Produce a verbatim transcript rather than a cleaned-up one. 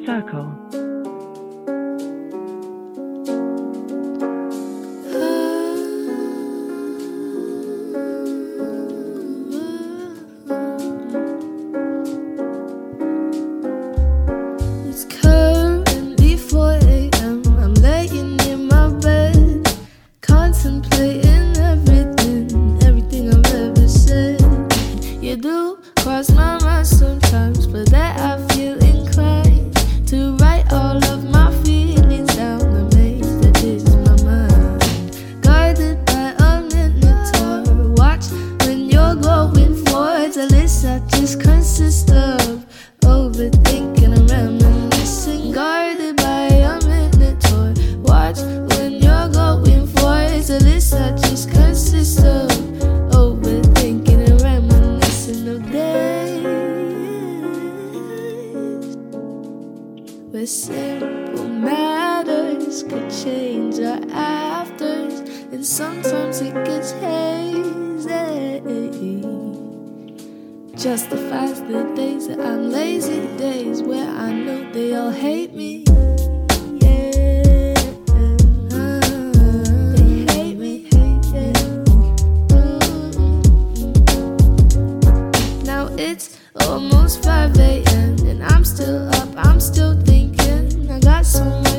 Circle. It's currently four a.m. I'm laying in my bed, contemplating everything, everything I've ever said. You do cross my mind sometimes, but that I feel inclined to write all of my feelings down the maze that is my mind. Guided by a minotaur, watch when you're going forwards. A list that just consists of overthinking and reminiscing. Guarded by a minotaur, watch when you're going forwards. A list that just consists of overthinking and reminiscing of days where simple matters could change our afters, and sometimes it gets hazy. Justifies the days that I'm lazy, days where I know they all hate me. Yeah, they hate me. Now it's almost five a.m. and I'm still up, I'm still thinking. I got so much